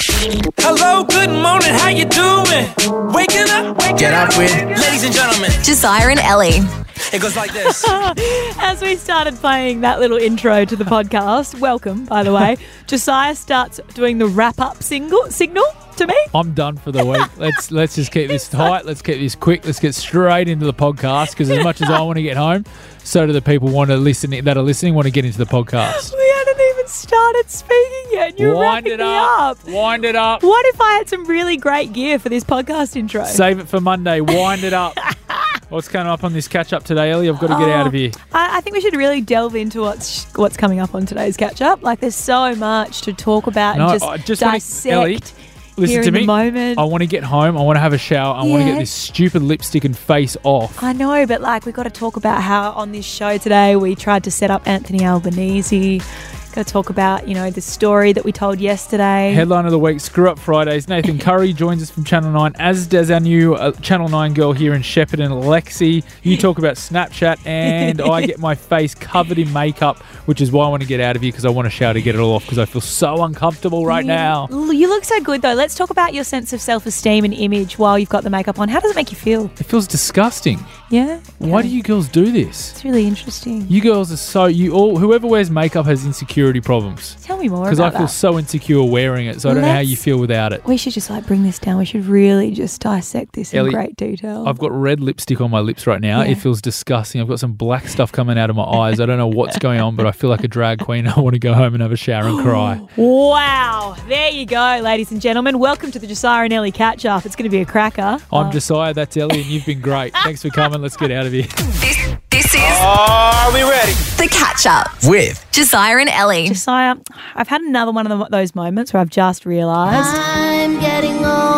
Hello, good morning, how you doing? Waking up, Get up with ladies and gentlemen. Josiah and Ellie. It goes like this. As we started playing that little intro to the podcast, welcome, by the way, Josiah starts doing the wrap-up signal to me. I'm done for the week. Let's just keep this tight. Let's keep this quick. Let's get straight into the podcast because as much as I want to get home, so do the people that are listening want to get into the podcast. We hadn't even started speaking yet, and you're wrapping me up. Wind it up. What if I had some really great gear for this podcast intro? Save it for Monday. Wind it up. What's coming up on this catch-up today, Ellie? I've got to get out of here. I think we should really delve into what's coming up on today's catch-up. Like, there's so much to talk about and just dissect. Ellie, listen to me. Moment. I want to get home. I want to have a shower. I want to get this stupid lipstick and face off. I know, but we've got to talk about how on this show today we tried to set up Anthony Albanese. Got to talk about, the story that we told yesterday. Headline of the week, Screw Up Fridays. Nathan Curry joins us from Channel 9, as does our new Channel 9 girl here in Shepparton, Lexi. You talk about Snapchat, and I get my face covered in makeup, which is why I want to get out of here because I want to shower to get it all off because I feel so uncomfortable right now. You look so good, though. Let's talk about your sense of self-esteem and image while you've got the makeup on. How does it make you feel? It feels disgusting. Yeah? Okay. Why do you girls do this? It's really interesting. You girls are whoever wears makeup has insecurity problems. Tell me more about that. Because I feel so insecure wearing it, so I don't know how you feel without it. We should just bring this down. We should really just dissect this in great detail. I've got red lipstick on my lips right now. Yeah. It feels disgusting. I've got some black stuff coming out of my eyes. I don't know what's going on, but I feel like a drag queen. I want to go home and have a shower and cry. Wow. There you go, ladies and gentlemen. Welcome to the Josiah and Ellie catch-up. It's going to be a cracker. I'm Josiah, that's Ellie, and you've been great. Thanks for coming. Let's get out of here. This is Are we ready? the catch-up with Josiah and Ellie. Josiah, I've had another one of those moments where I've just realised I'm getting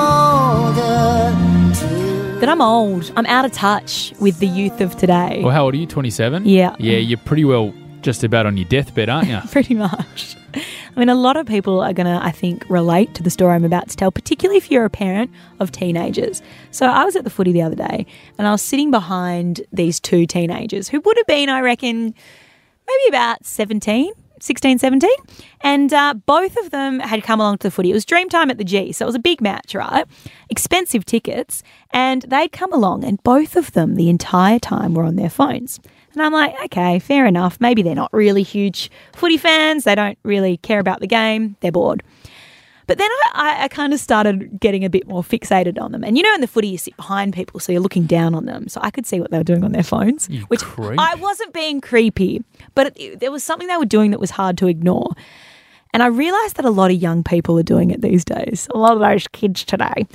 older that I'm old. I'm out of touch with the youth of today. Well, how old are you, 27? Yeah. Yeah, you're pretty well just about on your deathbed, aren't you? Pretty much. I mean, a lot of people are going to, I think, relate to the story I'm about to tell, particularly if you're a parent of teenagers. So I was at the footy the other day and I was sitting behind these two teenagers who would have been, I reckon, maybe about 16, 17. And both of them had come along to the footy. It was Dreamtime at the G, so it was a big match, right? Expensive tickets. And they'd come along and both of them the entire time were on their phones. And I'm like, okay, fair enough. Maybe they're not really huge footy fans. They don't really care about the game. They're bored. But then I kind of started getting a bit more fixated on them. And in the footy, you sit behind people, so you're looking down on them. So I could see what they were doing on their phones. Which creep. I wasn't being creepy, but there was something they were doing that was hard to ignore. And I realised that a lot of young people are doing it these days. A lot of those kids today.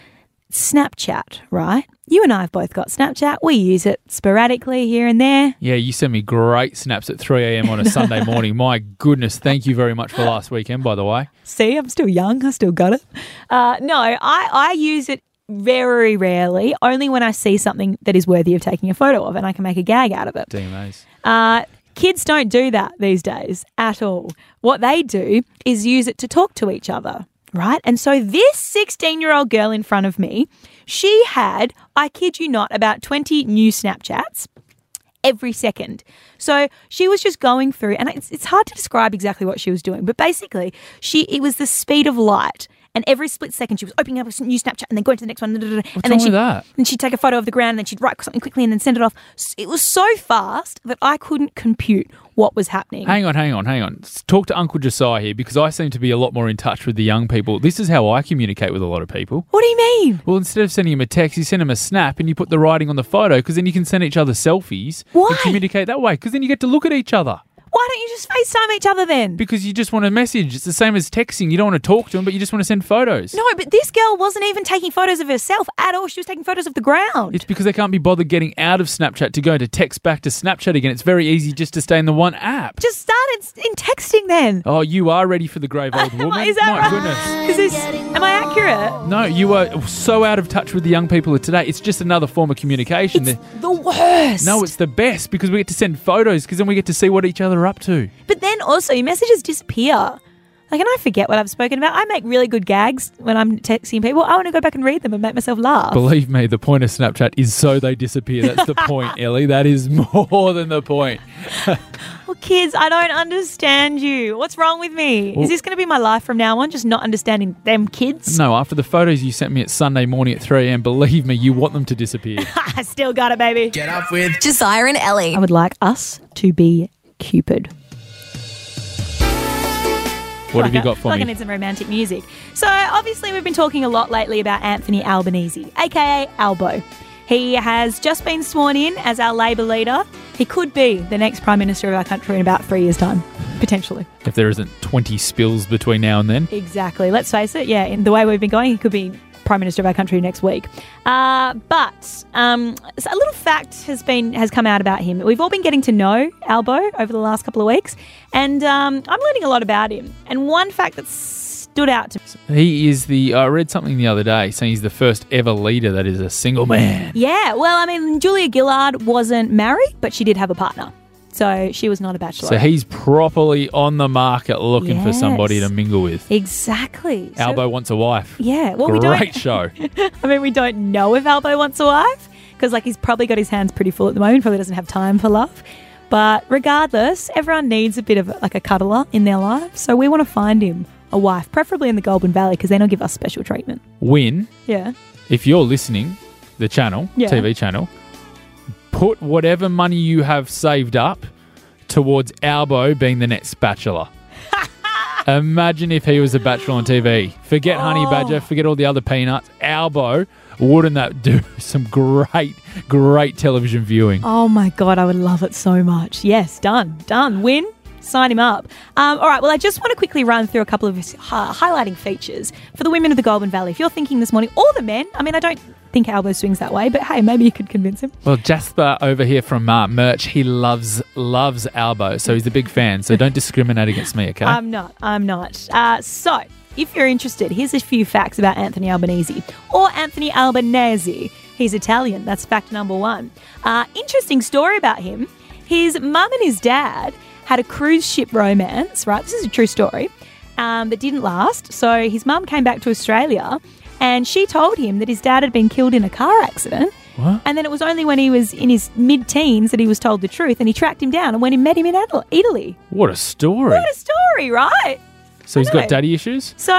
Snapchat, right? You and I have both got Snapchat. We use it sporadically here and there. Yeah, you send me great snaps at 3 a.m. on a Sunday morning. My goodness, thank you very much for last weekend, by the way. See, I'm still young. I still got it. No, I use it very rarely, only when I see something that is worthy of taking a photo of and I can make a gag out of it. DMAs. Kids don't do that these days at all. What they do is use it to talk to each other. Right? And so this 16-year-old girl in front of me, she had, I kid you not, about 20 new Snapchats every second. So she was just going through, and it's hard to describe exactly what she was doing, but basically it was the speed of light. And every split second, she was opening up a new Snapchat and then going to the next one. What's wrong with that? And she'd take a photo of the ground and then she'd write something quickly and then send it off. It was so fast that I couldn't compute what was happening. Hang on. Talk to Uncle Josiah here because I seem to be a lot more in touch with the young people. This is how I communicate with a lot of people. What do you mean? Well, instead of sending him a text, you send him a snap and you put the writing on the photo because then you can send each other selfies and communicate that way because then you get to look at each other. Why don't you just FaceTime each other then? Because you just want to message. It's the same as texting. You don't want to talk to them, but you just want to send photos. No, but this girl wasn't even taking photos of herself at all. She was taking photos of the ground. It's because they can't be bothered getting out of Snapchat to go to text back to Snapchat again. It's very easy just to stay in the one app. Just start in texting then. Oh, you are ready for the grave old woman? Is that My right? goodness. Am I accurate? No, you are so out of touch with the young people of today. It's just another form of communication. It's the worst. No, it's the best because we get to send photos because then we get to see what each other are up to. But then also your messages disappear. Like, and I forget what I've spoken about. I make really good gags when I'm texting people. I want to go back and read them and make myself laugh. Believe me, the point of Snapchat is so they disappear. That's the point, Ellie. That is more than the point. Well, kids, I don't understand you. What's wrong with me? Is this going to be my life from now on, just not understanding them kids? No, after the photos you sent me at Sunday morning at 3 a.m, believe me, you want them to disappear. I still got it, baby. Get up with Josiah and Ellie. I would like us to be Cupid. What have you got for I me? need some romantic music. So, obviously, we've been talking a lot lately about Anthony Albanese, a.k.a. Albo. He has just been sworn in as our Labor leader. He could be the next Prime Minister of our country in about 3 years' time, potentially. If there isn't 20 spills between now and then. Exactly. Let's face it, yeah, in the way we've been going, he could be Prime Minister of our country next week. But a little fact has come out about him. We've all been getting to know Albo over the last couple of weeks, and I'm learning a lot about him. And one fact that stood out to me. He is I read something the other day saying he's the first ever leader that is a single man. Yeah, well, I mean, Julia Gillard wasn't married, but she did have a partner. So she was not a bachelor. So he's properly on the market looking for somebody to mingle with. Exactly. Albo wants a wife. Yeah. Well, Great show. I mean, we don't know if Albo wants a wife because, like, he's probably got his hands pretty full at the moment. Probably doesn't have time for love. But regardless, everyone needs a bit of like a cuddler in their life. So we want to find him a wife, preferably in the Goulburn Valley, because then he'll give us special treatment. Win. Yeah. If you're listening, the channel, TV channel, put whatever money you have saved up towards Albo being the next bachelor. Imagine if he was a bachelor on TV. Forget Honey Badger, forget all the other peanuts. Albo, wouldn't that do some great television viewing? Oh my God, I would love it so much. Yes, done. Win. Sign him up. All right, well, I just want to quickly run through a couple of his highlighting features for the women of the Goulburn Valley. If you're thinking this morning, or the men, I mean, I don't think Albo swings that way, but hey, maybe you could convince him. Well, Jasper over here from Merch, he loves Albo, so he's a big fan. So don't discriminate against me, okay? I'm not. So, if you're interested, here's a few facts about Anthony Albanese, or Anthony Albanese. He's Italian. That's fact number one. Interesting story about him. His mum and his dad had a cruise ship romance, right? This is a true story, that didn't last. So his mum came back to Australia and she told him that his dad had been killed in a car accident. What? And then it was only when he was in his mid-teens that he was told the truth, and he tracked him down and went and met him in Italy. What a story. What a story, right? So he's got daddy issues? So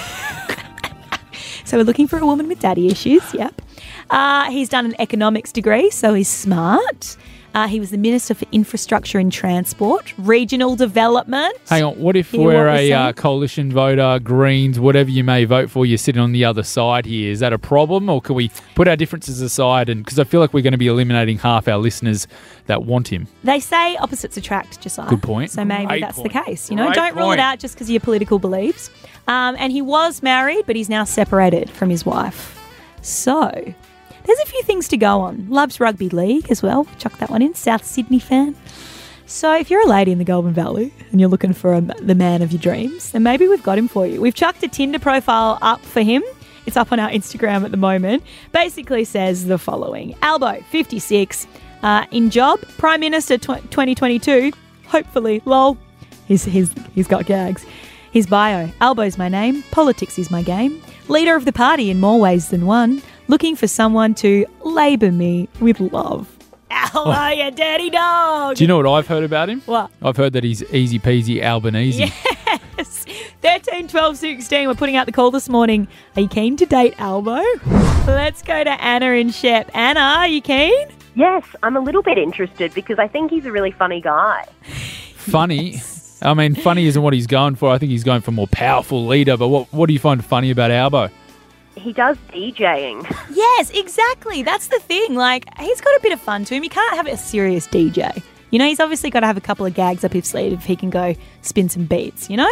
we're looking for a woman with daddy issues, yep. He's done an economics degree, so he's smart. He was the Minister for Infrastructure and Transport, Regional Development. Hang on, what if Hear we're what we're a saying? coalition voter, Greens, whatever you may vote for, you're sitting on the other side here? Is that a problem, or can we put our differences aside? And because I feel like we're going to be eliminating half our listeners that want him. They say opposites attract, Josiah. Good point. So maybe Great that's point. the case. You know, Great don't rule point. it out just because of your political beliefs. And he was married, but he's now separated from his wife. So there's a few things to go on. Loves rugby league as well. Chuck that one in. South Sydney fan. So if you're a lady in the Goulburn Valley and you're looking for the man of your dreams, then maybe we've got him for you. We've chucked a Tinder profile up for him. It's up on our Instagram at the moment. Basically says the following. Albo, 56, in job, Prime Minister 2022, hopefully, lol. He's got gags. His bio, Albo's my name, politics is my game, leader of the party in more ways than one, looking for someone to labour me with love. Albo, you dirty dog. Do you know what I've heard about him? What? I've heard that he's easy peasy Albanese. Yes. 13, 12, 16. We're putting out the call this morning. Are you keen to date Albo? Let's go to Anna in Shep. Anna, are you keen? Yes, I'm a little bit interested because I think he's a really funny guy. Funny. I mean, funny isn't what he's going for. I think he's going for a more powerful leader. But what do you find funny about Albo? He does DJing. Yes, exactly. That's the thing. Like, he's got a bit of fun to him. He can't have a serious DJ. You know, he's obviously got to have a couple of gags up his sleeve if he can go spin some beats, you know?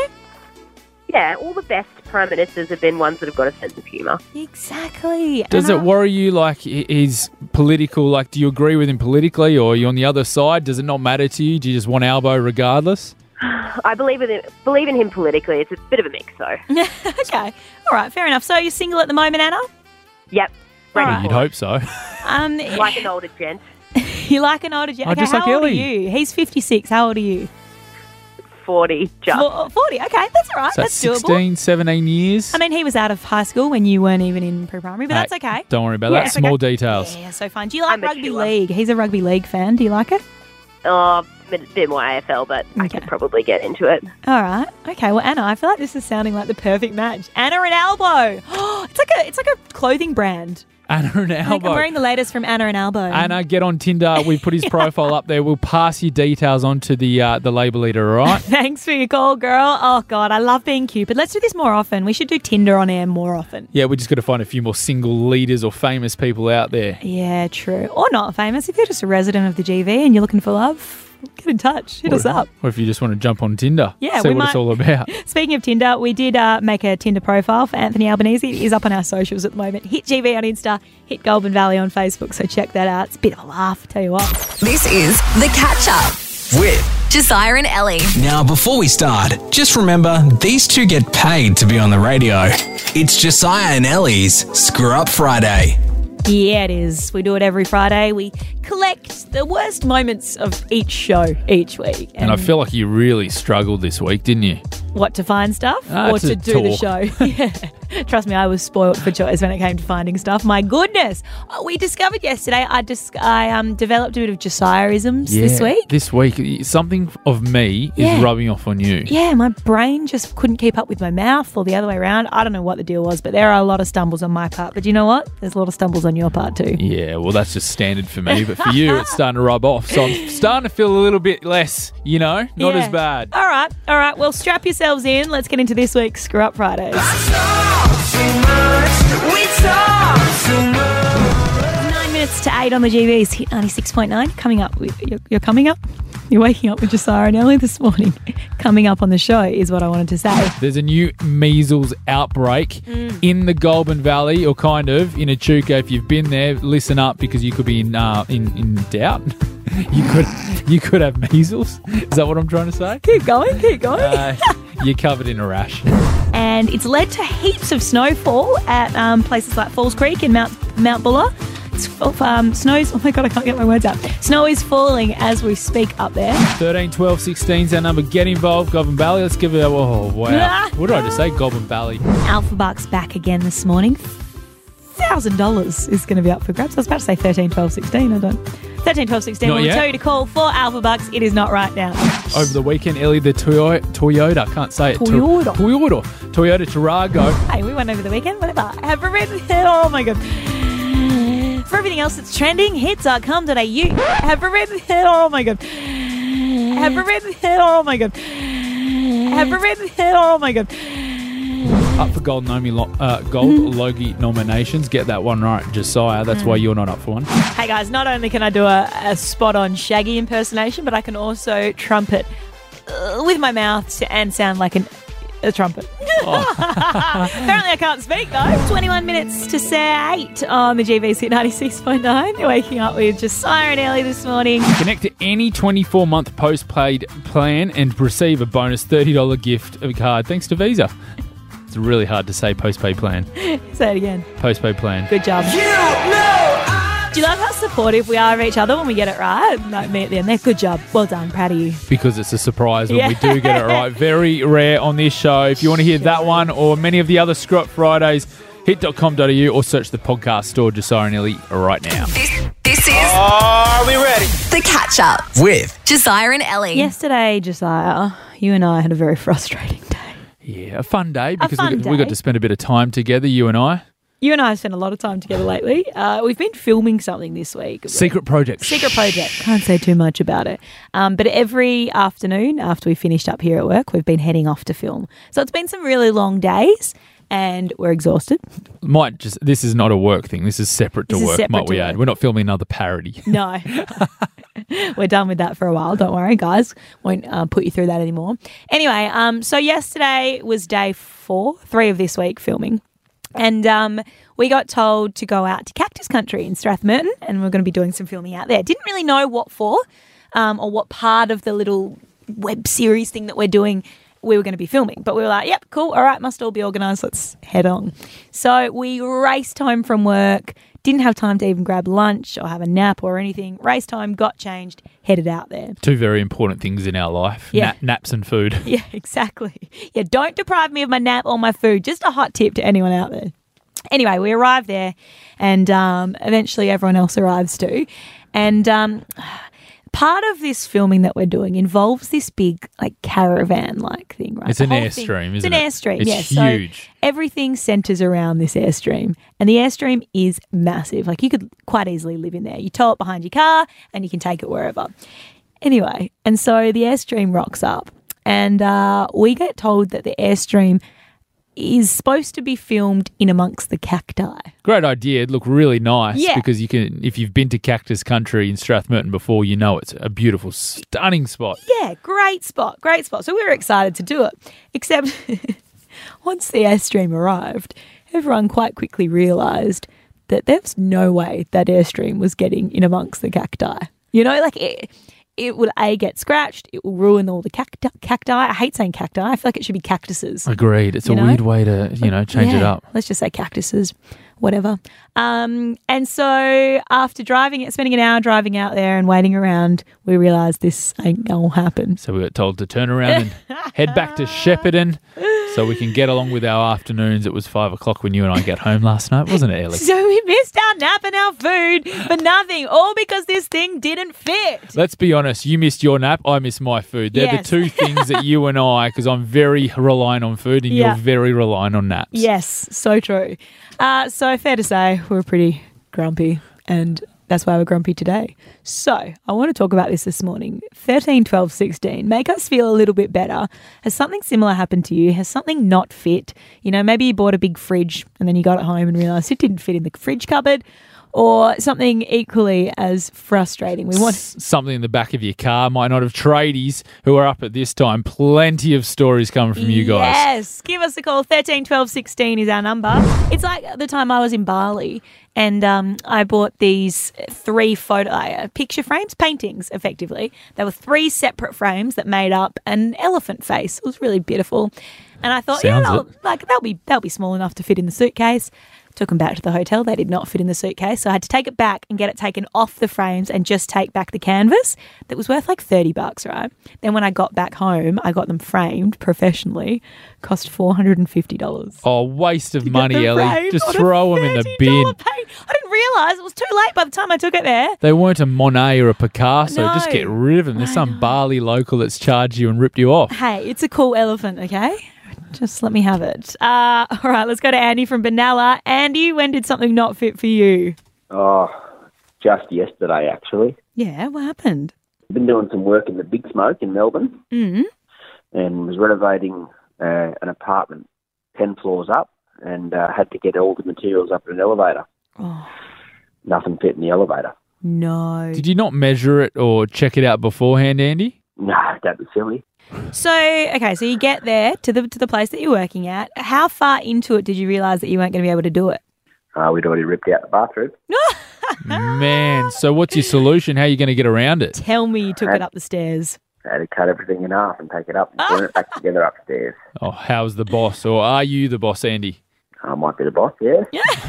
Yeah, all the best prime ministers have been ones that have got a sense of humour. Exactly. Does it worry you, like, he's political? Like, do you agree with him politically, or are you on the other side? Does it not matter to you? Do you just want Albo regardless? I believe in him politically. It's a bit of a mix, though. Okay. All right, fair enough. So you're single at the moment, Anna? Yep. Ready All right. You'd for it. hope so. Like an older gent. You like an older gent. Oh, Okay, just how like old are Ellie. you? He's 56. How old are you? 40, just. 40, okay, that's all right. So That's doable. 16, 17 years. I mean, he was out of high school when you weren't even in pre-primary, but that's Hey, okay. Don't worry about Yeah, that. it's Small okay. details. Yeah, so fine. Do you like I'm rugby mature. league? He's a rugby league fan. Do you like it? A bit more AFL, but I Okay. could probably get into it. All right. Okay. Well, Anna, I feel like this is sounding like the perfect match. Anna and Elbow. It's like a clothing brand. Anna and Like, Elbow. I'm wearing the latest from Anna and Elbow. Anna, get on Tinder. We put his profile up there. We'll pass your details on to the label leader, all right? Thanks for your call, girl. Oh God, I love being Cupid. Let's do this more often. We should do Tinder on air more often. Yeah, we just got to find a few more single leaders or famous people out there. Yeah, true. Or not famous. If you're just a resident of the GV and you're looking for love, get in touch. Hit us up. Or if you just want to jump on Tinder, Yeah, see we what it's might- all about. Speaking of Tinder, we did make a Tinder profile for Anthony Albanese. He is up on our socials at the moment. Hit GV on Insta, hit Goulburn Valley on Facebook, so check that out. It's a bit of a laugh, tell you what. This is The Catch Up. With. Josiah and Ellie. Now, before we start, just remember these two get paid to be on the radio. It's Josiah and Ellie's Screw Up Friday. Yeah, it is. We do it every Friday. We collect the worst moments of each show each week. And I feel like you really struggled this week, didn't you? What, to find stuff or to to do the talk. show? Yeah. Trust me, I was spoilt for choice when it came to finding stuff. My goodness. We discovered yesterday, I developed a bit of Josiah-isms this week. This week, something of me Yeah. is rubbing off on you. Yeah, my brain just couldn't keep up with my mouth or the other way around. I don't know what the deal was, but there are a lot of stumbles on my part. But you know what? There's a lot of stumbles on your part too. Yeah, well, that's just standard for me. But for you, it's starting to rub off. So I'm starting to feel a little bit less, not Yeah. as bad. All right. Well, strap yourselves in. Let's get into this week's Screw Up Fridays. 9 minutes to 8 on the GVs. Hit 96.9. Coming up. You're coming up? You're waking up with Josiah and Ellie this morning. Coming up on the show is what I wanted to say. There's a new measles outbreak in the Goulburn Valley, or kind of in Echuca. If you've been there, listen up because you could be in doubt. you could have measles. Is that what I'm trying to say? Keep going. You're covered in a rash. And it's led to heaps of snowfall at places like Falls Creek and Mount Buller. It's snows. Oh my God, I can't get my words out. Snow is falling as we speak up there. 13, 12, 16 is our number. Get involved, Goulburn Valley. Let's give it a... Oh, wow. What did I just say? Goulburn Valley. Alpha Bucks back again this morning. $1,000 is going to be up for grabs. I was about to say 13, 12, 16. I don't. 13, 12, 16. Not We'll yet. tell you to call for Alpha Bucks. It is not right now. Over the weekend, Ellie, the Toyota, can't say it. Toyota. Toyota Tarago. Hey, we went over the weekend. Whatever. Have a red. Oh my God. For everything else that's trending, hits.com.au. Have a red. Oh my God. Have a red. Oh my God. Have a red. Oh my God. Up for Gold Logie nominations. Get that one right, Josiah. That's why you're not up for one. Hey guys, not only can I do a spot-on Shaggy impersonation, but I can also trumpet with my mouth and sound like a trumpet. Apparently I can't speak though. 21 minutes to say 8 on the GVC 96.9. You're waking up with Josiah and Ellie this morning. Connect to any 24-month postpaid plan and receive a bonus $30 gift card thanks to Visa. It's really hard to say postpaid plan. Say it again. Postpaid plan. Good job. Do you love how supportive we are of each other when we get it right? Like me at the end there. Good job. Well done. Proud of you. Because it's a surprise when Yeah. we do get it right. Very rare on this show. If you want to hear that one or many of the other Screw Up Fridays, hit.com.au or search the podcast store Josiah and Ellie right now. This is Are we ready? The Catch Up. With Josiah and Ellie. Yesterday, Josiah, you and I had a very frustrating day. Yeah, a fun day because fun we got day. to spend a bit of time together, you and I. You and I have spent a lot of time together lately. We've been filming something this week. Secret project. Secret project. Can't say too much about it. But every afternoon after we finished up here at work, we've been heading off to film. So it's been some really long days and we're exhausted. This is not a work thing. This is separate to This is work, separate might we to add. work. We're not filming another parody. No. We're done with that for a while. Don't worry, guys. Won't put you through that anymore. Anyway, so yesterday was day 3 of this week filming. And we got told to go out to Cactus Country in Strathmerton and we're going to be doing some filming out there. Didn't really know what for or what part of the little web series thing that we're doing we were going to be filming. But we were like, yep, cool. All right, must all be organised. Let's head on. So we raced home from work. Didn't have time to even grab lunch or have a nap or anything. Raced home, got changed, headed out there. Two very important things in our life. Yeah. Naps and food. Yeah, exactly. Yeah, don't deprive me of my nap or my food. Just a hot tip to anyone out there. Anyway, we arrived there and eventually everyone else arrives too. And part of this filming that we're doing involves this big like caravan-like thing, right? It's an Airstream, isn't it? It's an Airstream, It's yeah. huge. So everything centres around this Airstream. And the Airstream is massive. Like you could quite easily live in there. You tow it behind your car and you can take it wherever. Anyway, and so the Airstream rocks up and we get told that the Airstream is supposed to be filmed in amongst the cacti. Great idea. It'd look really nice Yeah. because you can, if you've been to Cactus Country in Strathmerton before, you know it's a beautiful, stunning spot. Yeah, great spot. So we were excited to do it. Except once the Airstream arrived, everyone quite quickly realised that there's no way that Airstream was getting in amongst the cacti. You know, like it will get scratched. It will ruin all the cacti. I hate saying cacti. I feel like it should be cactuses. Agreed. It's a weird way to, change it Yeah, up. Let's just say cactuses, whatever. And so after spending an hour driving out there and waiting around, we realised this ain't going to happen. So we got told to turn around and head back to Shepparton so we can get along with our afternoons. It was 5 o'clock when you and I got home last night, wasn't it, Ellie? So we missed our nap and our food for nothing, all because this thing didn't fit. Let's be honest. You missed your nap. I missed my food. They're Yes. the two things that you and I, because I'm very reliant on food and Yeah. you're very reliant on naps. Yes, so true. So fair to say, we're pretty grumpy, and that's why we're grumpy today. So I want to talk about this morning. 13, 12, 16. Make us feel a little bit better. Has something similar happened to you? Has something not fit? You know, maybe you bought a big fridge and then you got it home and realised it didn't fit in the fridge cupboard. Or something equally as frustrating. We want Something in the back of your car might not have. Tradies who are up at this time. Plenty of stories coming from you guys. Yes, give us a call. 13 12 16 is our number. It's like the time I was in Bali and I bought these 3 picture frames, paintings, effectively. There were 3 separate frames that made up an elephant face. It was really beautiful. And I thought, Sounds they'll be small enough to fit in the suitcase. Took them back to the hotel. They did not fit in the suitcase. So I had to take it back and get it taken off the frames and just take back the canvas that was worth like $30, right? Then when I got back home, I got them framed professionally. Cost $450. Oh, waste of money, The Ellie. frame Just on a throw them in the $30 bin. paint. I didn't realise it was too late by the time I took it there. They weren't a Monet or a Picasso. No. Just get rid of them. There's some Bali local that's charged you and ripped you off. Hey, it's a cool elephant, okay? Just let me have it. All right, let's go to Andy from Benalla. Andy, when did something not fit for you? Oh, just yesterday, actually. Yeah, what happened? I've been doing some work in the Big Smoke in Melbourne and was renovating an apartment 10 floors up and had to get all the materials up in an elevator. Oh, Nothing fit in the elevator. no. Did you not measure it or check it out beforehand, Andy? Nah, that'd be silly. So, okay, so you get there to the place that you're working at. How far into it did you realise that you weren't going to be able to do it? We'd already ripped out the bathroom. Man, so what's your solution? How are you going to get around it? Tell me you took it up the stairs. I had to cut everything in half and take it up and join it back together upstairs. Oh, how's the boss? Or are you the boss, Andy? I might be the boss, yeah.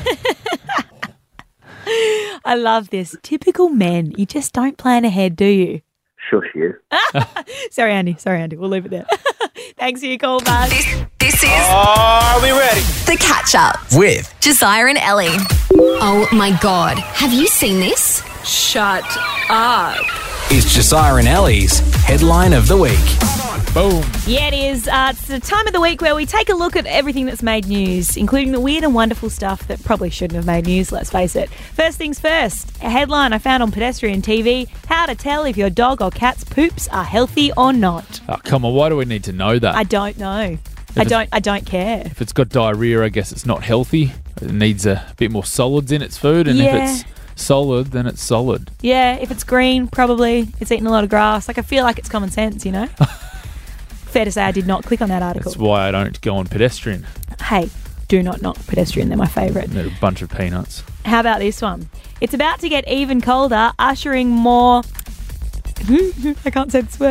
I love this. Typical men. You just don't plan ahead, do you? Shush you. Sorry, Andy. We'll leave it there. Thanks for your call, bud. This is Are we ready? The Catch Up. With Josiah and Ellie. Oh my God. Have you seen this? Shut up. it's Josiah and Ellie's Headline of the Week. Boom. Yeah, it is. It's the time of the week where we take a look at everything that's made news, including the weird and wonderful stuff that probably shouldn't have made news, let's face it. First things first, a headline I found on Pedestrian TV, how to tell if your dog or cat's poops are healthy or not. Oh, come on, why do we need to know that? I don't know. I don't care. If it's got diarrhea, I guess it's not healthy. It needs a bit more solids in its food, and Yeah. if it's solid, then it's solid. Yeah, if it's green, probably it's eating a lot of grass. Like, I feel like it's common sense, you know? Fair to say I did not click on that article. That's why I don't go on pedestrian. Hey, do not knock Pedestrian. They're my favourite. They're a bunch of peanuts. How about this one? It's about to get even colder, ushering more... I can't say this word.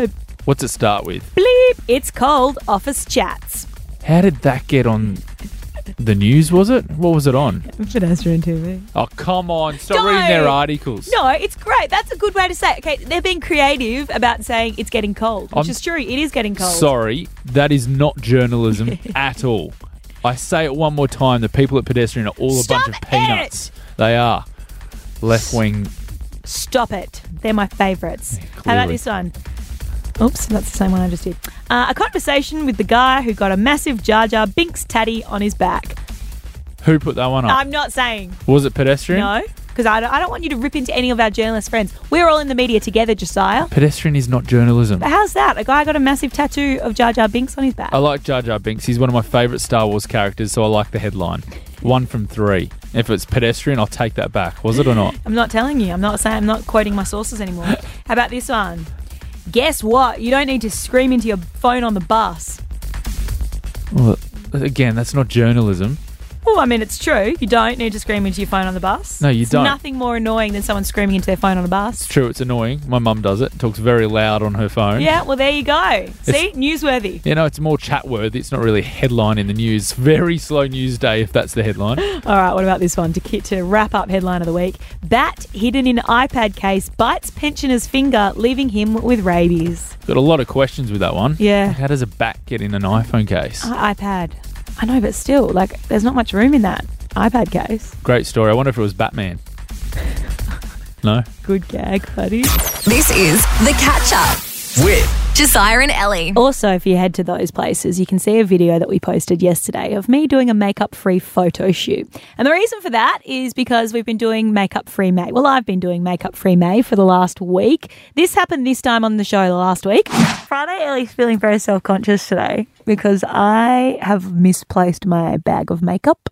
What's it start with? Bleep. It's called Office Chats. How did that get on the news, was it? What was it on? Pedestrian TV. Oh, come on. Stop No. reading their articles. No, it's great. That's a good way to say it. Okay, they're being creative about saying it's getting cold, which is true. It is getting cold. Sorry, that is not journalism at all. I say it one more time. The people at Pedestrian are all a bunch of peanuts. They are. Left-wing. Stop it. They're my favourites. Yeah, How about clearly. this one? Oops, that's the same one I just did. A conversation with the guy who got a massive Jar Jar Binks tatty on his back. Who put that one up? I'm not saying. Was it Pedestrian? No, because I don't want you to rip into any of our journalist friends. We're all in the media together, Josiah. Pedestrian is not journalism. But how's that? A guy got a massive tattoo of Jar Jar Binks on his back. I like Jar Jar Binks. He's one of my favourite Star Wars characters, so I like the headline. 1 from 3. If it's Pedestrian, I'll take that back. Was it or not? I'm not telling you. I'm not quoting my sources anymore. How about this one? Guess what? You don't need to scream into your phone on the bus. Well, again, that's not journalism. Well, I mean, it's true. You don't need to scream into your phone on the bus. No, you It's don't. nothing more annoying than someone screaming into their phone on a bus. It's true, it's annoying. My mum does it. Talks very loud on her phone. Yeah, well, there you go. See? Newsworthy. You know, it's more chat-worthy. It's not really a headline in the news. Very slow news day if that's the headline. All right, what about this one? To wrap up headline of the week. Bat hidden in iPad case bites pensioner's finger, leaving him with rabies. Got a lot of questions with that one. Yeah. Like, how does a bat get in an iPhone case? iPad. I know, but still, there's not much room in that iPad case. Great story. I wonder if it was Batman. No? Good gag, buddy. This is The Catch Up With Josiah and Ellie. Also, if you head to those places, you can see a video that we posted yesterday of me doing a makeup-free photo shoot. And the reason for that is because we've been doing makeup-free May. Well, I've been doing makeup-free May for the last week. This happened this time on the show the last week. Friday, Ellie's feeling very self-conscious today because I have misplaced my bag of makeup.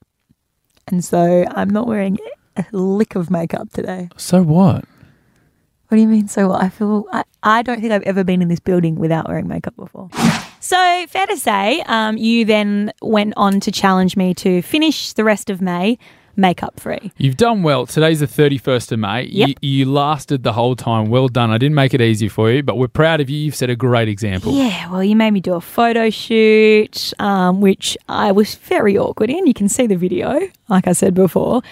And so I'm not wearing a lick of makeup today. So what? What do you mean? So what? I don't think I've ever been in this building without wearing makeup before. So fair to say, you then went on to challenge me to finish the rest of May makeup free. You've done well. Today's the 31st of May. Yep. You lasted the whole time. Well done. I didn't make it easy for you, but we're proud of you. You've set a great example. Yeah, well, you made me do a photo shoot, which I was very awkward in. You can see the video, like I said before.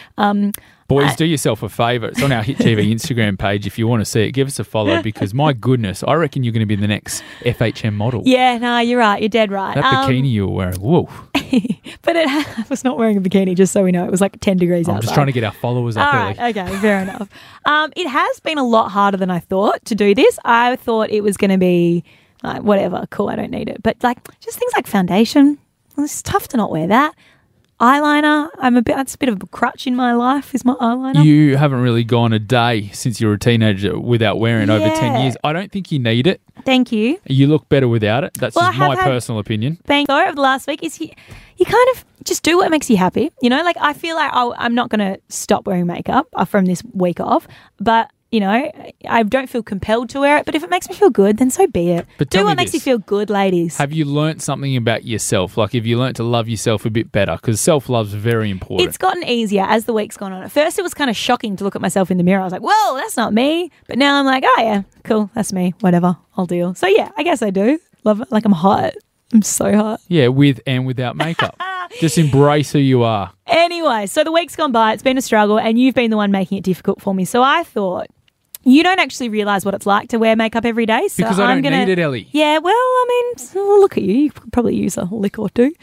Boys, do yourself a favour. It's on our Hit TV Instagram page. If you want to see it, give us a follow because, my goodness, I reckon you're going to be the next FHM model. Yeah, no, you're right. You're dead right. That bikini you were wearing, whoa. But I was not wearing a bikini, just so we know. It was like 10 degrees outside. I'm just trying to get our followers up All early. right, okay, fair enough. It has been a lot harder than I thought to do this. I thought it was going to be like, whatever, cool, I don't need it. But just things like foundation, it's tough to not wear that. Eyeliner, that's a bit of a crutch in my life, is my eyeliner. You haven't really gone a day since you were a teenager without wearing it over 10 years. I don't think you need it. Thank you. You look better without it. That's Well, just my personal opinion. Though of the last week is you kind of just do what makes you happy. You know, I feel like I'm not going to stop wearing makeup from this week off, but you know, I don't feel compelled to wear it, but if it makes me feel good, then so be it. But do tell me what makes you this. feel good, ladies. Have you learnt something about yourself? Like, have you learnt to love yourself a bit better? Because self-love's very important. It's gotten easier as the week's gone on. At first, it was kind of shocking to look at myself in the mirror. I was like, whoa, that's not me. But now I'm like, oh, yeah, cool, that's me. Whatever, I'll deal. So, yeah, I guess I do. Love it. Like, I'm hot. I'm so hot. Yeah, with and without makeup. Just embrace who you are. Anyway, so the week's gone by. It's been a struggle, and you've been the one making it difficult for me. So I thought, you don't actually realise what it's like to wear makeup every day. So Because I I'm don't gonna, need it, Ellie. Yeah, well, I mean, look at you. You could probably use a lick or two.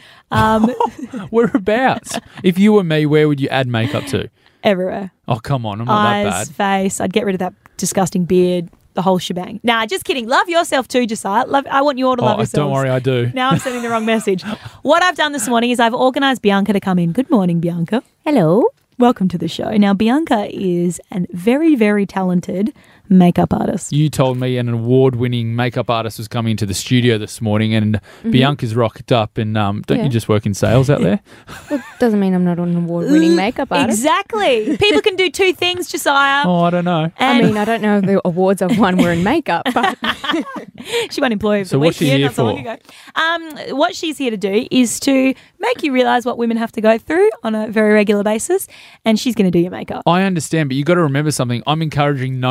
Whereabouts? If you were me, where would you add makeup to? Everywhere. Oh, come on. I'm not that Eyes, bad. face. I'd get rid of that disgusting beard, the whole shebang. Nah, just kidding. Love yourself too, Josiah. I want you all to love yourselves. Don't worry, I do. Now I'm sending the wrong message. What I've done this morning is I've organised Bianca to come in. Good morning, Bianca. Hello. Welcome to the show. Now, Bianca is a very, very talented makeup artist. You told me an award-winning makeup artist was coming into the studio this morning, and Bianca's rocked up. And don't you just work in sales out there? Well, doesn't mean I'm not an award-winning makeup artist. Exactly. People can do two things, Josiah. Oh, I don't know. I mean, I don't know if the awards I've won were in makeup, but She won Employee of the So Week what's she here not so long for? ago. What she's here to do is to make you realise what women have to go through on a very regular basis, and she's going to do your makeup. I understand, but you got to remember something. I'm encouraging no makeup.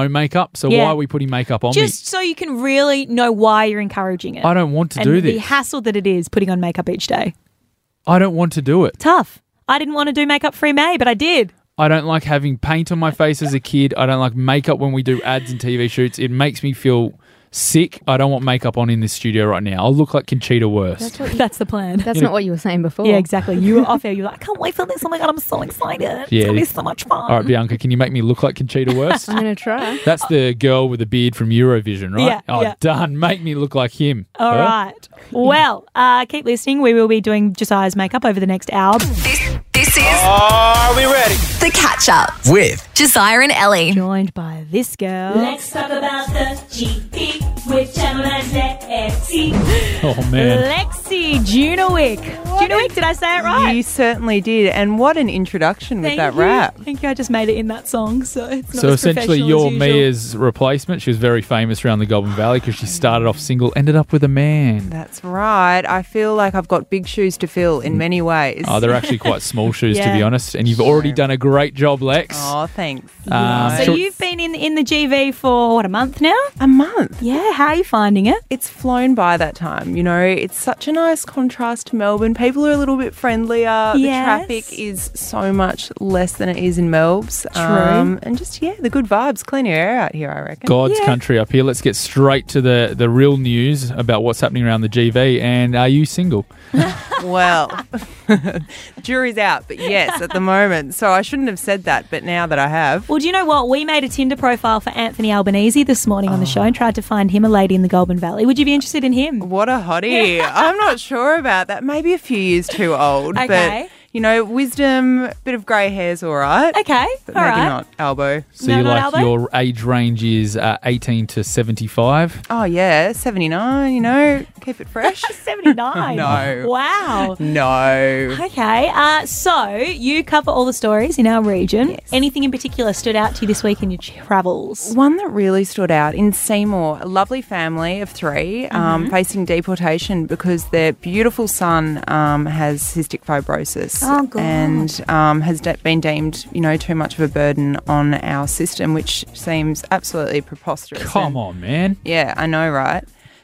makeup. So Yeah. why are we putting makeup on Just so you can really know why you're encouraging it. me? I don't want to and do the this. hassle that it is putting on makeup each day. I don't want to do it. Tough. I didn't want to do makeup-free May, but I did. I don't like having paint on my face as a kid. I don't like makeup when we do ads and TV shoots. It makes me feel sick. I don't want makeup on in this studio right now. I'll look like Conchita Wurst. That's the plan. That's not what you were saying before. Yeah, exactly. You were off air. You were like, I can't wait for this. Oh my God, I'm so excited. It's Yeah. going to be so much fun. All right, Bianca, can you make me look like Conchita Wurst? I'm going to try. That's the girl with the beard from Eurovision, right? Yeah, Oh, yeah. done. Make me look like him. All Huh? right. Well, keep listening. We will be doing Josiah's makeup over the next hour. This is Are we ready? The Catch Up With Josiah and Ellie. Joined by this girl. Let's talk about the GP with Channel 9's Lexi. Oh, man. Lexi Junowick. Junowick, did I say it right? You certainly did. And what an introduction with that you. rap. Thank you. I just made it in that song, so it's not So as essentially, professional you're as usual. Mia's replacement. She was very famous around the Goulburn Valley because she started off single, ended up with a man. That's right. I feel like I've got big shoes to fill in many ways. Oh, they're actually quite small shoes, to Yeah. be honest. And you've already done a great job, Lex. Oh, thanks. So sure- you've been in the GV for, what, a month now? A month. Yeah, how are you finding it? It's flown by that time. You know, it's such a nice contrast to Melbourne. People are a little bit friendlier. The Yes. traffic is so much less than it is in Melb's. True. And just, the good vibes. Clean your air out here, I reckon. God's Yeah. country up here. Let's get straight to the real news about what's happening around the GV. And are you single? Well, jury's out, but yes, at the moment. So I shouldn't have said that, but now that I have. Well, do you know what? We made a Tinder profile for Anthony Albanese this morning on the show and tried to find him a lady in the Goulburn Valley. Would you be interested in him? What a hottie. I'm not sure about that. Maybe a few years too old. Okay. But, wisdom, bit of grey hair's all right. Okay, But all maybe right. not elbow. So No, you not like Albo? your age range is 18 to 75? Oh, yeah, 79, keep it fresh. 79. No. Wow. No. Okay, so you cover all the stories in our region. Yes. Anything in particular stood out to you this week in your travels? One that really stood out in Seymour, a lovely family of three facing deportation because their beautiful son has cystic fibrosis. Oh, God. And has been deemed, too much of a burden on our system, which seems absolutely preposterous. Come on, man. Yeah, I know, right?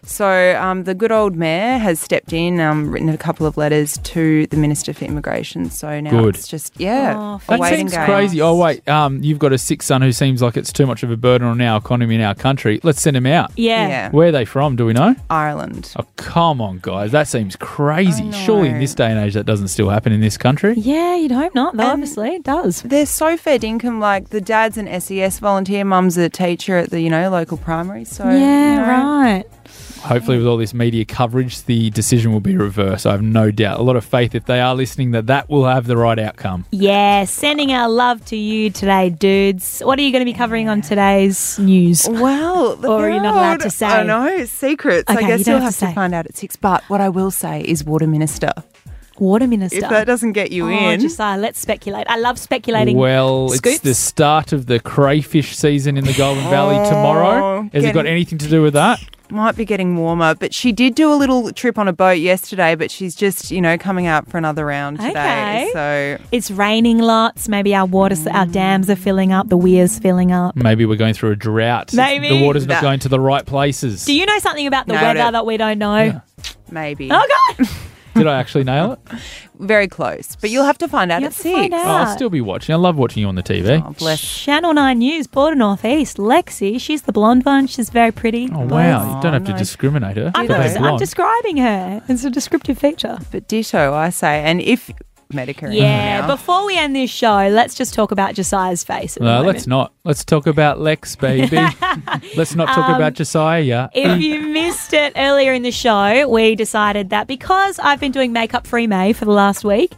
So the good old mayor has stepped in, written a couple of letters to the Minister for Immigration. So now Good. it's just, Oh, a That waiting seems game. crazy. Oh, wait. You've got a sick son who seems like it's too much of a burden on our economy in our country. Let's send him out. Yeah. Yeah, Where are they from? Do we know? Ireland. Oh, come on, guys. That seems crazy. I know. Surely in this day and age that doesn't still happen in this country. Yeah, you'd hope not, though. And- Obviously, it does. They're so fair dinkum, like the dad's an SES volunteer, mum's a teacher at the, local primary. So Yeah, right. Hopefully with all this media coverage, the decision will be reversed. I have no doubt. A lot of faith if they are listening that will have the right outcome. Yeah, sending our love to you today, dudes. What are you going to be covering on today's news? Well, Or you're not allowed to say. I know, secrets. Okay, I guess you don't you'll have have to to say. find out at 6. But what I will say is Water Minister. Water Minister. If that doesn't get you Oh, in. Josiah, let's speculate. I love speculating. Well, Scoops? it's the start of the crayfish season in the Goulburn Valley tomorrow. Has it got anything to do with that? Might be getting warmer, but she did do a little trip on a boat yesterday, but she's just, coming out for another round today. Okay. So It's raining lots. Maybe our our dams are filling up. The weir's filling up. Maybe we're going through a drought. Maybe. The water's not That- going to the right places. Do you know something about the Nailed weather it. that we don't know? maybe. Oh, God. Did I actually nail it? Very close. But you'll have to find out You at have to find 6. out. Oh, I'll still be watching. I love watching you on the TV. Oh, bless. Channel 9 News, Border North East. Lexi, she's the blonde one. She's very pretty. Oh, wow. You don't have to no. discriminate her. I'm, for being I'm blonde. describing her. It's a descriptive feature. But ditto, I say. And if Medicare. Yeah, now. before we end this show, let's just talk about Josiah's face. At the No, moment. let's not. Let's talk about Lex, baby. Let's not talk about Josiah. Yeah. If you missed it earlier in the show, we decided that because I've been doing makeup free May for the last week,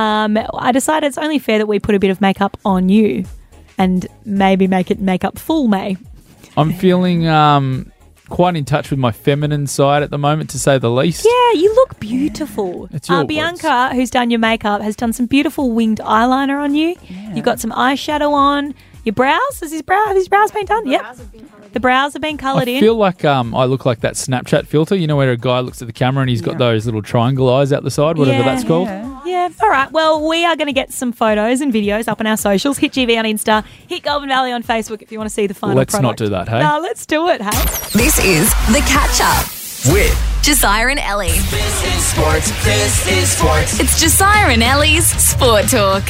I decided it's only fair that we put a bit of makeup on you and maybe make it makeup full May. I'm feeling quite in touch with my feminine side at the moment, to say the least. Yeah, you look beautiful. It's your Bianca, who's done your makeup, has done some beautiful winged eyeliner on you. You've got some eyeshadow on. Your brows? Have his brows been done? Yep. The brows have been coloured I in. feel like I look like that Snapchat filter, where a guy looks at the camera and he's got those little triangle eyes out the side, whatever Yeah. that's called. Yeah. Yeah, all right. Well, we are going to get some photos and videos up on our socials. Hit GV on Insta, hit Goulburn Valley on Facebook if you want to see the final Let's product. not do that, hey? No, let's do it, hey? This is The Catch Up. With Josiah and Ellie. This is sports. This is sports. It's Josiah and Ellie's Sport Talk.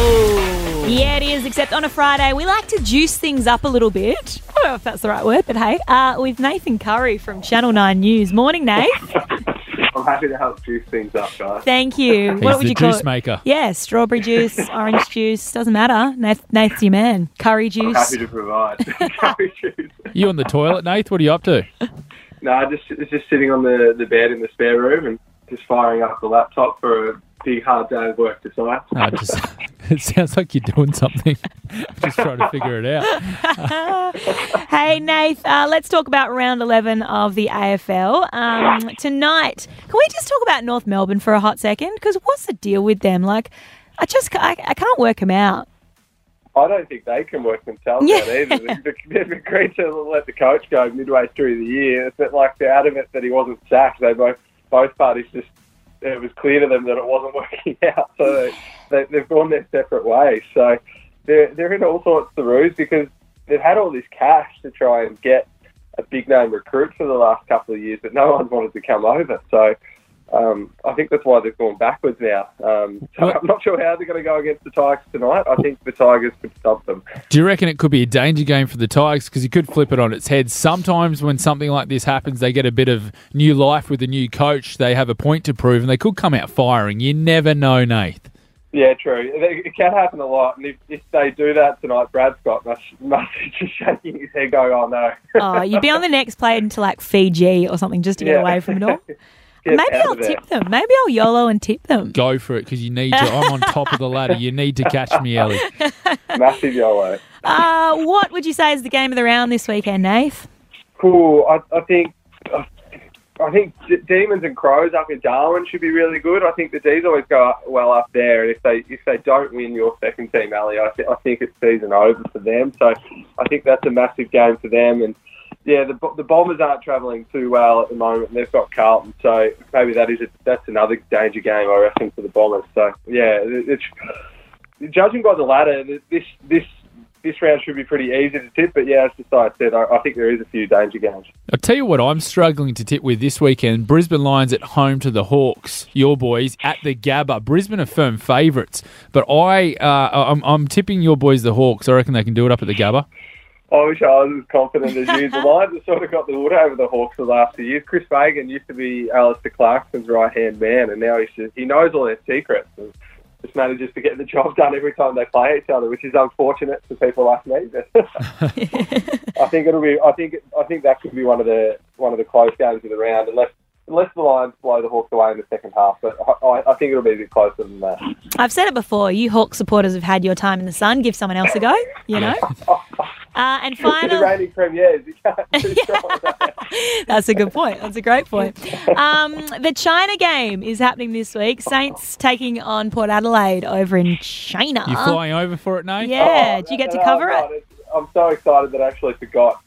Oh. Yeah, it is, except on a Friday, we like to juice things up a little bit. I don't know if that's the right word, but hey, with Nathan Curry from Channel 9 News. Morning, Nate. I'm happy to help juice things up, guys. Thank you. He's What would the you call juice it? maker. Yeah, strawberry juice, orange juice, doesn't matter. Nath's your man. Curry I'm juice. happy to provide. Curry juice. You on the toilet, Nath? What are you up to? No, just sitting on the bed in the spare room and just firing up the laptop for a big hard day of work tonight. No, it sounds like you're doing something. Just trying to figure it out. Hey, Nath, let's talk about round 11 of the AFL. Tonight, can we just talk about North Melbourne for a hot second? Because what's the deal with them? Like, I can't work them out. I don't think they can work themselves out either. They've agreed to let the coach go midway through the year. It's like they're adamant that he wasn't sacked. They both parties just, it was clear to them that it wasn't working out. So they've gone their separate ways. So they're in all sorts of ruse because they've had all this cash to try and get a big name recruit for the last couple of years, but no one's wanted to come over. So I think that's why they've gone backwards now. So I'm not sure how they're going to go against the Tigers tonight. I think the Tigers could stop them. Do you reckon it could be a danger game for the Tigers? Because you could flip it on its head. Sometimes when something like this happens, they get a bit of new life with a new coach. They have a point to prove, and they could come out firing. You never know, Nath. Yeah, true. It can happen a lot. And if they do that tonight, Brad Scott must be just shaking his head going, oh, no. Oh, you'd be on the next plane into like Fiji or something just to get away from it all. Maybe I'll tip them. Maybe I'll YOLO and tip them. Go for it, because you need to. I'm on top of the ladder. You need to catch me, Ellie. Massive YOLO. What would you say is the game of the round this weekend, Nath? Cool. I think Demons and Crows up in Darwin should be really good. I think the D's always go well up there, and if they don't win your second team, Ali, I think it's season over for them. So I think that's a massive game for them. And yeah, the Bombers aren't travelling too well at the moment, and they've got Carlton, so maybe that's another danger game, I reckon, for the Bombers. So yeah, it's judging by the ladder, this round should be pretty easy to tip, but yeah, as I said, I think there is a few danger games. I'll tell you what I'm struggling to tip with this weekend. Brisbane Lions at home to the Hawks, your boys, at the Gabba. Brisbane are firm favourites, but I'm tipping your boys the Hawks. I reckon they can do it up at the Gabba. I wish I was as confident as you. The Lions have sort of got the wood over the Hawks the last few years. Chris Fagan used to be Alistair Clarkson's right-hand man, and now he knows all their secrets and just manages to get the job done every time they play each other, which is unfortunate for people like me. I think that could be one of the close games of the round, unless the Lions blow the Hawks away in the second half. But I think it'll be a bit closer than that. I've said it before. You Hawks supporters have had your time in the sun. Give someone else a go. You know. And final. The reigning premiers. You can't do That's a good point. That's a great point. The China game is happening this week. Saints taking on Port Adelaide over in China. You flying over for it, Nate? Yeah. Do you get to cover it? I'm so excited that I actually forgot.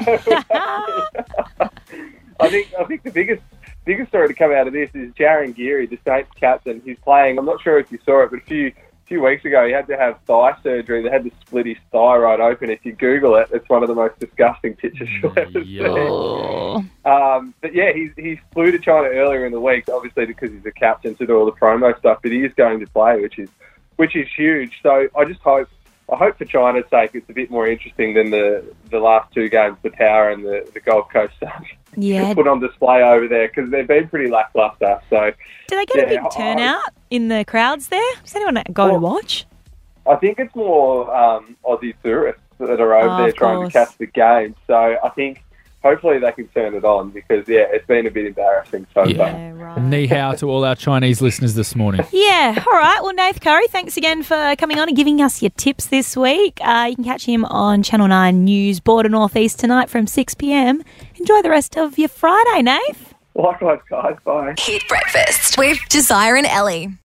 I think the biggest story to come out of this is Jaron Geary, the Saints captain. He's playing. I'm not sure if you saw it, but a few weeks ago he had to have thigh surgery. They had to split his thigh right open. If you Google it, it's one of the most disgusting pictures you'll ever see. But yeah, he flew to China earlier in the week, obviously because he's a captain to do all the promo stuff. But he is going to play, which is huge. So I hope for China's sake it's a bit more interesting than the last two games, the Tower and the Gold Coast Suns. Yeah. Put on display over there because they've been pretty lackluster. So, do they get a big turnout in the crowds there? Does anyone go to watch? I think it's more Aussie tourists that are over there trying to catch the game. So I think hopefully they can turn it on because, yeah, it's been a bit embarrassing so far. Right. Ni hao to all our Chinese listeners this morning. Yeah, all right. Well, Nath Curry, thanks again for coming on and giving us your tips this week. You can catch him on Channel 9 News, Border North East tonight from 6 p.m. Enjoy the rest of your Friday, Nath. Likewise, guys. Bye. Hit Breakfast with Josiah and Ellie.